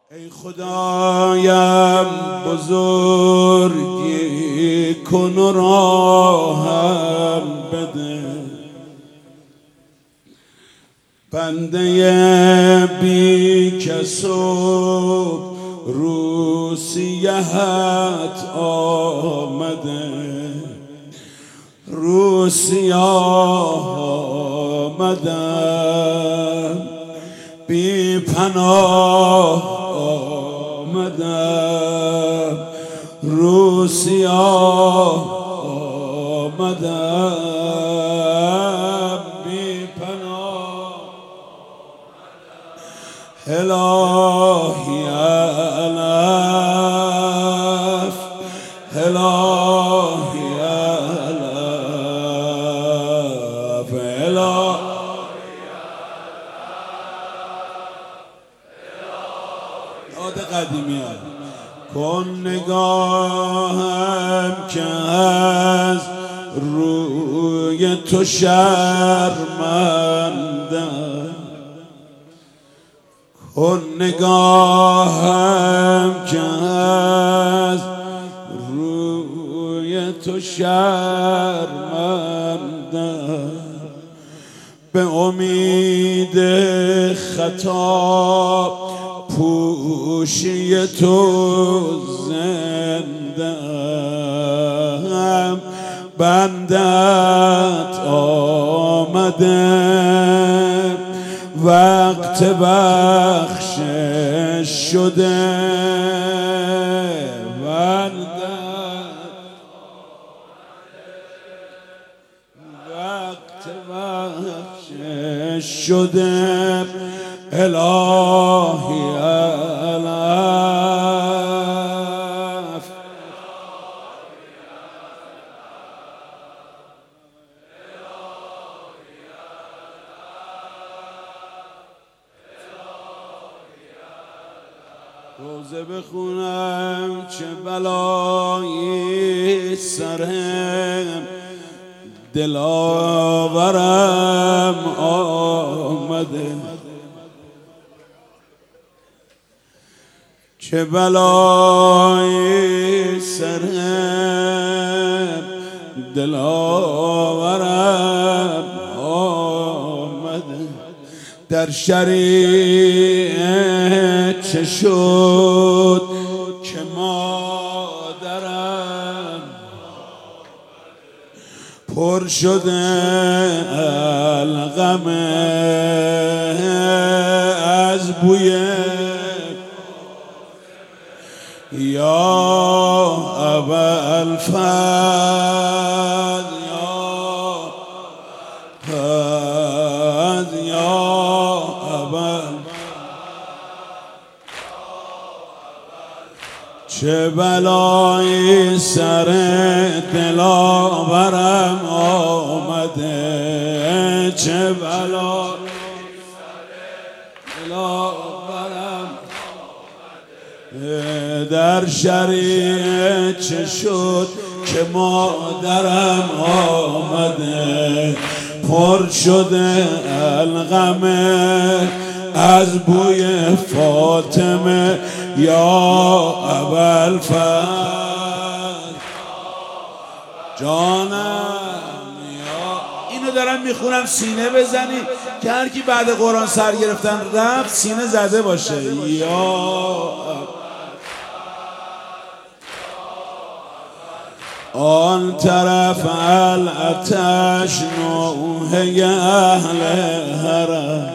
ای خدایم بزرگی کن و راهم بده، بنده بی کس و روسیهت آمده، روسیاه آمدم، بی پناه آمدم، روسیاه آمدم، بی پناه الهی علف، الهی علف، یاد قدیمی کن نگاهم که از روی تو شرمندم، کن نگاهم که از روی تو شرمندم، به امید خطا پوشی تو زندم، بندت آمده وقت بخشش شده، بندت وقت بخشش شده، الهی علف، روزه بخونم چه بلایی سرم دلاورم آمده، چه بلایی سرم دلاورم آمده، در شریعه چه شد که مادرم پر شده الغم از بوی یا ابوالفضل، یا چه بلایی سر دلاورم آمده، چه بلایی سر دلاورم آمده، در شریعه چه شد که مادرم آمده، پر شده الغمه از بوی فاطمه یا ابوالفضل، جانم یا اینو دارم میخونم سینه بزنی که هر کی بعد قرآن سر گرفتن رفت سینه زده باشه، یا آن طرف الاتش نوحه اهل حرم،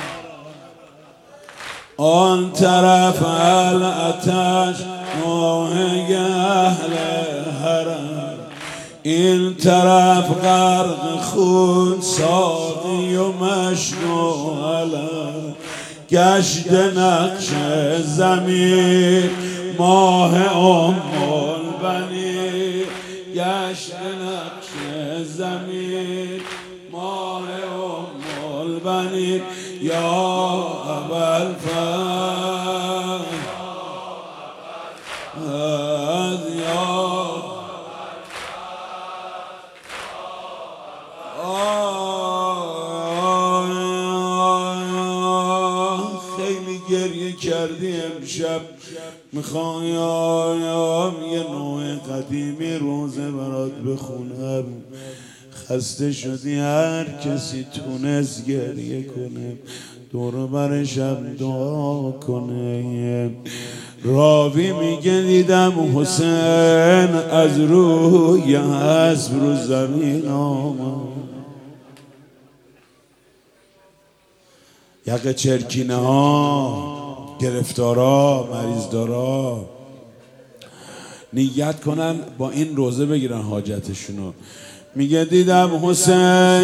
آن طرف الاتش نوحه اهل حرم، این طرف غرق خون ساقی و مشنو علم، گشت نقش زمین ماه البنی، گشت نقش زمین ماه البنی یا ابوالفضل، خیلی گریه کردیم امشب میخوایم یه نوع قدیمی روزه برات بخونم. خسته شدی هر کسی تونست گریه کنه دور برشم دعا کنه. راوی میگه دیدم حسین از روی اسب رو زمین آمد. یقه چرکینه ها، گرفتارا، مریضدارا نیت کنن با این روزه بگیرن حاجتشونو. میگه دیدم حسین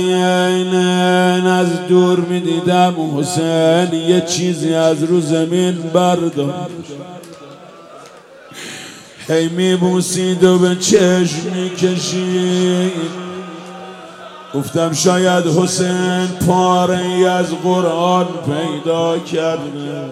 از دور میدیدم حسین یه چیزی از رو زمین برداشت هی میبوسید و به چشم میکشید. گفتم شاید حسین پاره ای از قرآن پیدا کرده.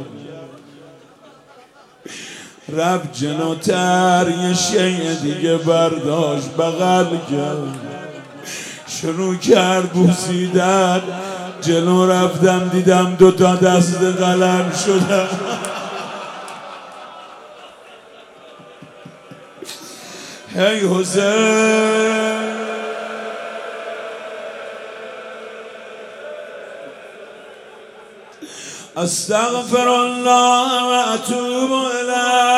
رفت جلوتر یه شیء دیگه برداشت بغل کرد شروع کرد بوسیدن. جلو رفتم دیدم دوتا دست قلم شدن. هی حسین استغفر الله و اتوب الیه.